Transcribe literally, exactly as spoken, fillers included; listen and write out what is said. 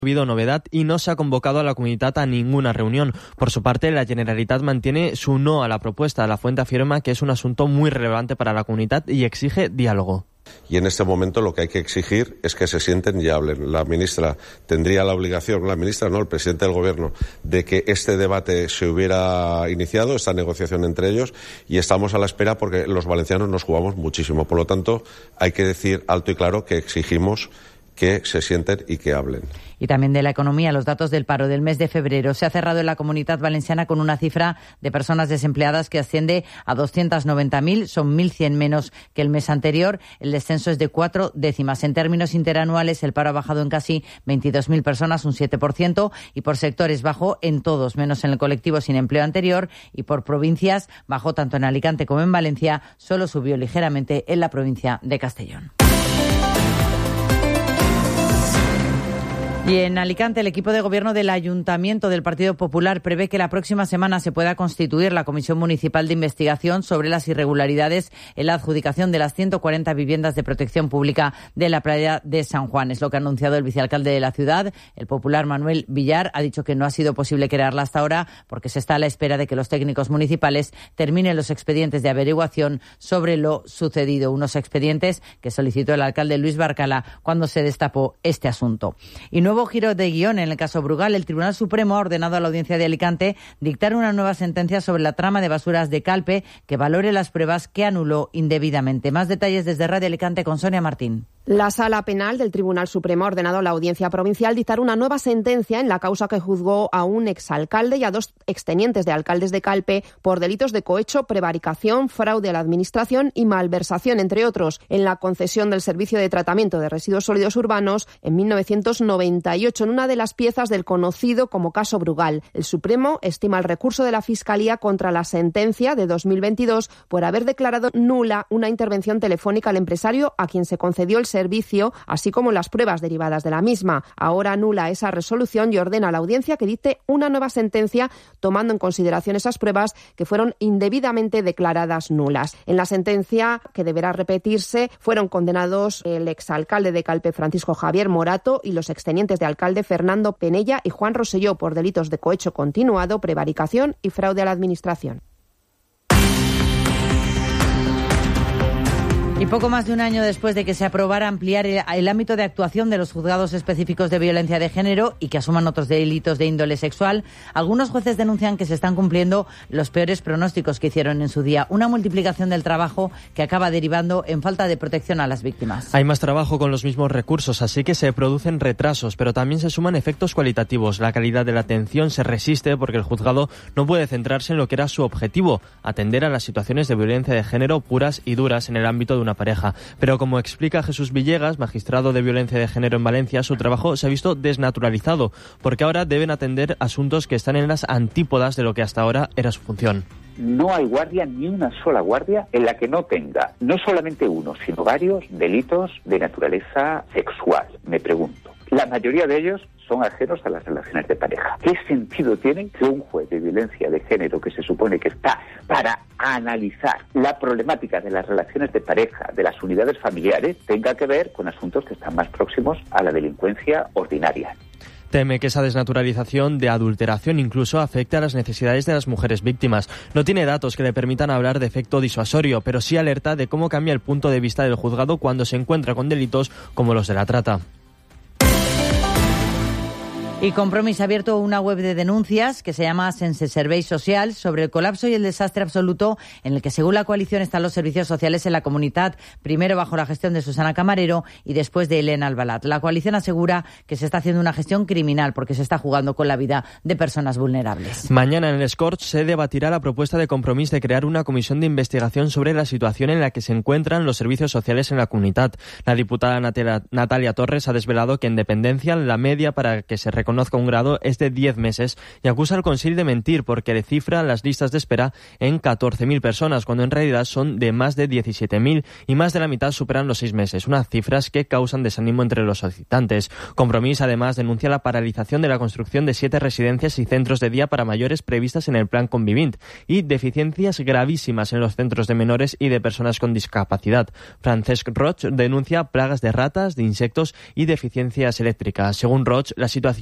ha habido novedad y no se ha convocado a la comunidad a ninguna reunión. Por su parte, la Generalitat mantiene su no a la propuesta. La fuente afirma que es un asunto muy relevante para la comunidad y exige diálogo. Y en este momento lo que hay que exigir es que se sienten y hablen. La ministra tendría la obligación, la ministra no, el presidente del Gobierno, de que este debate se hubiera iniciado, esta negociación entre ellos, y estamos a la espera porque los valencianos nos jugamos muchísimo. Por lo tanto, hay que decir alto y claro que exigimos que se sienten y que hablen. Y también de la economía, los datos del paro del mes de febrero. Se ha cerrado en la Comunidad Valenciana con una cifra de personas desempleadas que asciende a doscientas noventa mil, son mil cien menos que el mes anterior. El descenso es de cuatro décimas. En términos interanuales, el paro ha bajado en casi veintidós mil personas, un siete por ciento, y por sectores bajó en todos, menos en el colectivo sin empleo anterior, y por provincias bajó tanto en Alicante como en Valencia, solo subió ligeramente en la provincia de Castellón. Y en Alicante, el equipo de gobierno del Ayuntamiento del Partido Popular prevé que la próxima semana se pueda constituir la Comisión Municipal de Investigación sobre las irregularidades en la adjudicación de las ciento cuarenta viviendas de protección pública de la playa de San Juan. Es lo que ha anunciado el vicealcalde de la ciudad. El popular Manuel Villar ha dicho que no ha sido posible crearla hasta ahora porque se está a la espera de que los técnicos municipales terminen los expedientes de averiguación sobre lo sucedido. Unos expedientes que solicitó el alcalde Luis Barcala cuando se destapó este asunto. Y nuevo giro de guión en el caso Brugal. El Tribunal Supremo ha ordenado a la Audiencia de Alicante dictar una nueva sentencia sobre la trama de basuras de Calpe que valore las pruebas que anuló indebidamente. Más detalles desde Radio Alicante con Sonia Martín. La Sala Penal del Tribunal Supremo ha ordenado a la Audiencia Provincial dictar una nueva sentencia en la causa que juzgó a un exalcalde y a dos extenientes de alcaldes de Calpe por delitos de cohecho, prevaricación, fraude a la Administración y malversación, entre otros, en la concesión del servicio de tratamiento de residuos sólidos urbanos en mil novecientos noventa y ocho, en una de las piezas del conocido como caso Brugal. El Supremo estima el recurso de la Fiscalía contra la sentencia de dos mil veintidós por haber declarado nula una intervención telefónica al empresario a quien se concedió el servicio, así como las pruebas derivadas de la misma. Ahora anula esa resolución y ordena a la audiencia que dicte una nueva sentencia tomando en consideración esas pruebas que fueron indebidamente declaradas nulas. En la sentencia, que deberá repetirse, fueron condenados el exalcalde de Calpe Francisco Javier Morato y los extenientes de alcalde Fernando Penella y Juan Rosselló por delitos de cohecho continuado, prevaricación y fraude a la Administración. Y poco más de un año después de que se aprobara ampliar el, el ámbito de actuación de los juzgados específicos de violencia de género y que asuman otros delitos de índole sexual, algunos jueces denuncian que se están cumpliendo los peores pronósticos que hicieron en su día. Una multiplicación del trabajo que acaba derivando en falta de protección a las víctimas. Hay más trabajo con los mismos recursos, así que se producen retrasos, pero también se suman efectos cualitativos. La calidad de la atención se resiste porque el juzgado no puede centrarse en lo que era su objetivo, atender a las situaciones de violencia de género puras y duras en el ámbito de una pareja. Pero como explica Jesús Villegas, magistrado de violencia de género en Valencia, su trabajo se ha visto desnaturalizado, porque ahora deben atender asuntos que están en las antípodas de lo que hasta ahora era su función. No hay guardia, ni una sola guardia, en la que no tenga no solamente uno, sino varios delitos de naturaleza sexual, me pregunto. La mayoría de ellos son ajenos a las relaciones de pareja. ¿Qué sentido tiene que un juez de violencia de género, que se supone que está para analizar la problemática de las relaciones de pareja, de las unidades familiares, tenga que ver con asuntos que están más próximos a la delincuencia ordinaria? Teme que esa desnaturalización de adulteración incluso afecte a las necesidades de las mujeres víctimas. No tiene datos que le permitan hablar de efecto disuasorio, pero sí alerta de cómo cambia el punto de vista del juzgado cuando se encuentra con delitos como los de la trata. Y Compromís ha abierto una web de denuncias que se llama Sense Servei Social sobre el colapso y el desastre absoluto en el que, según la coalición, están los servicios sociales en la comunidad, primero bajo la gestión de Susana Camarero y después de Elena Albalat. La coalición asegura que se está haciendo una gestión criminal porque se está jugando con la vida de personas vulnerables. Mañana en el Scorch se debatirá la propuesta de Compromís de crear una comisión de investigación sobre la situación en la que se encuentran los servicios sociales en la comunidad. La diputada Natalia Torres ha desvelado que en dependencia la media para que se reconozca reconozca un grado es de diez meses y acusa al Consell de mentir porque le cifra las listas de espera en catorce mil personas, cuando en realidad son de más de diecisiete mil y más de la mitad superan los seis meses, unas cifras que causan desánimo entre los solicitantes. Compromís además denuncia la paralización de la construcción de siete residencias y centros de día para mayores previstas en el plan Convivint y deficiencias gravísimas en los centros de menores y de personas con discapacidad. Francesc Roig denuncia plagas de ratas, de insectos y deficiencias eléctricas. Según Roig, la situación